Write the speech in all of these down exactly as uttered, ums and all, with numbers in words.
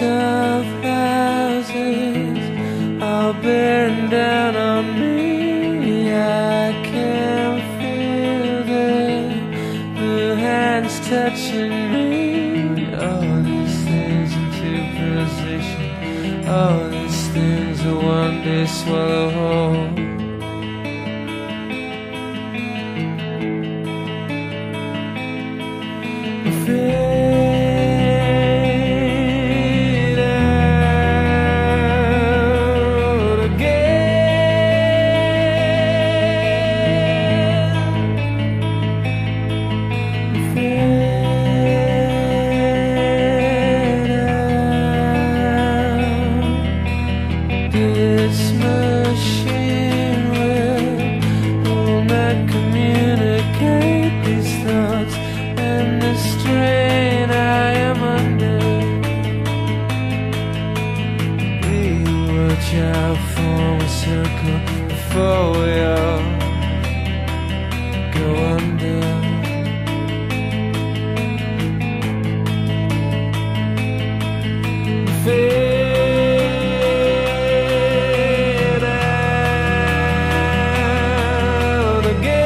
of houses all bearing down on me. I can feel them, the hands touching me. All these things into position, all these things are one day swallow whole. Watch out for a circle before we all go under. Fade out again.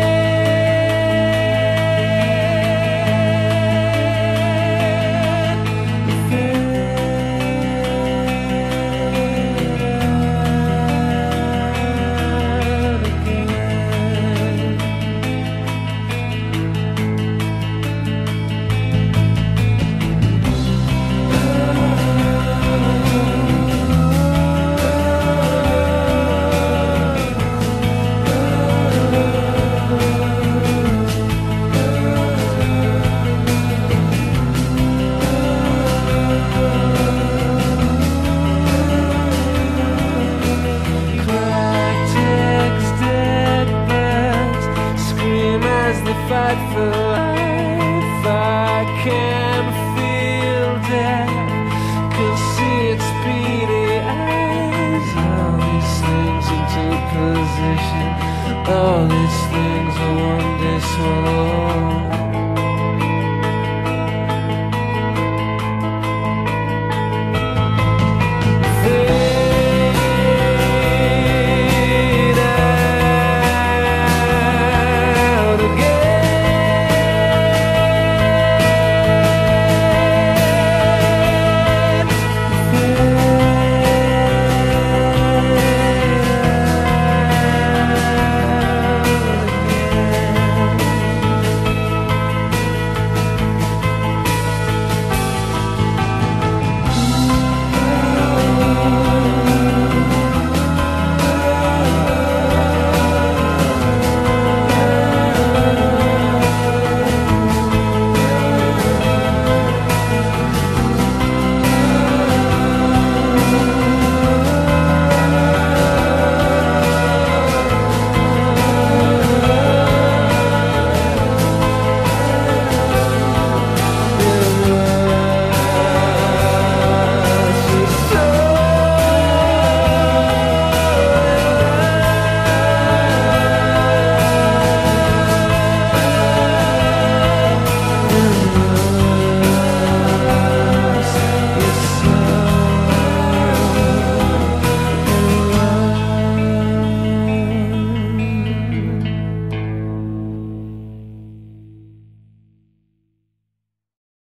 Fight for life, I can feel death, can see its beady eyes. All these things into position, all these things will one day swallow.